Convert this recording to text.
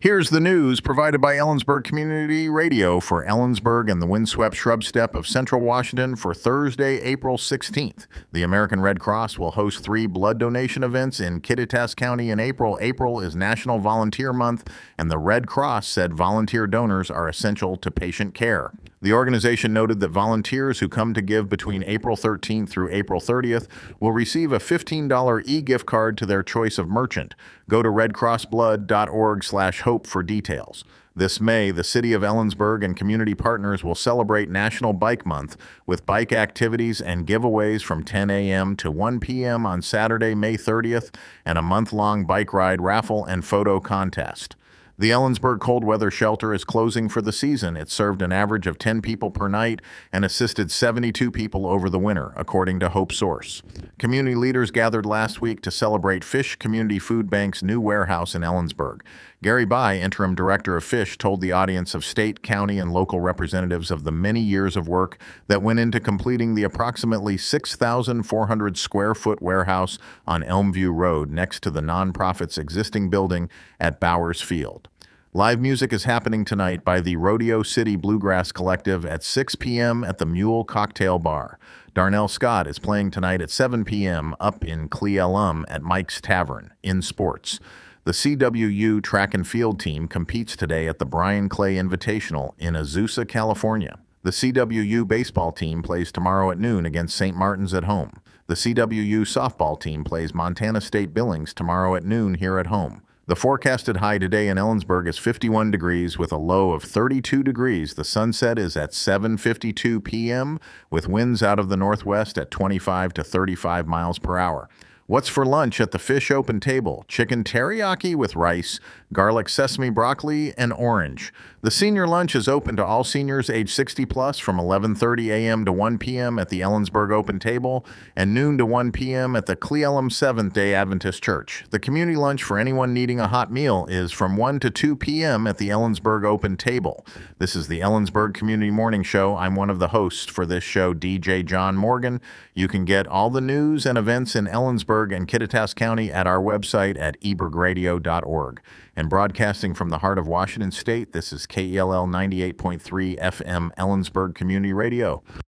Here's the news provided by Ellensburg Community Radio for Ellensburg and the windswept shrub steppe of Central Washington for Thursday, April 16th. The American Red Cross will host 3 blood donation events in Kittitas County in April. April is National Volunteer Month, and the Red Cross said volunteer donors are essential to patient care. The organization noted that volunteers who come to give between April 13th through April 30th will receive a $15 e-gift card to their choice of merchant. Go to redcrossblood.org/hope for details. This May, the City of Ellensburg and community partners will celebrate National Bike Month with bike activities and giveaways from 10 a.m. to 1 p.m. on Saturday, May 30th, and a month-long bike ride raffle and photo contest. The Ellensburg Cold Weather Shelter is closing for the season. It served an average of 10 people per night and assisted 72 people over the winter, according to Hope Source. Community leaders gathered last week to celebrate Fish Community Food Bank's new warehouse in Ellensburg. Gary Bai, interim director of Fish, told the audience of state, county, and local representatives of the many years of work that went into completing the approximately 6,400 square foot warehouse on Elmview Road next to the nonprofit's existing building at Bowers Field. Live music is happening tonight by the Rodeo City Bluegrass Collective at 6 p.m. at the Mule Cocktail Bar. Darnell Scott is playing tonight at 7 p.m. up in Cle Elum at Mike's Tavern. In sports, the CWU track and field team competes today at the Brian Clay Invitational in Azusa, California. The CWU baseball team plays tomorrow at noon against St. Martin's at home. The CWU softball team plays Montana State Billings tomorrow at noon here at home. The forecasted high today in Ellensburg is 51 degrees with a low of 32 degrees. The sunset is at 7:52 p.m. with winds out of the northwest at 25 to 35 miles per hour. What's for lunch at the Fish Open Table? Chicken teriyaki with rice, garlic sesame broccoli, and orange. The senior lunch is open to all seniors age 60 plus from 11:30 a.m. to 1 p.m. at the Ellensburg Open Table and noon to 1 p.m. at the Cle Elum Seventh-day Adventist Church. The community lunch for anyone needing a hot meal is from 1 to 2 p.m. at the Ellensburg Open Table. This is the Ellensburg Community Morning Show. I'm one of the hosts for this show, DJ John Morgan. You can get all the news and events in Ellensburg and Kittitas County at our website at ebergradio.org. And broadcasting from the heart of Washington State, this is KELL 98.3 FM Ellensburg Community Radio.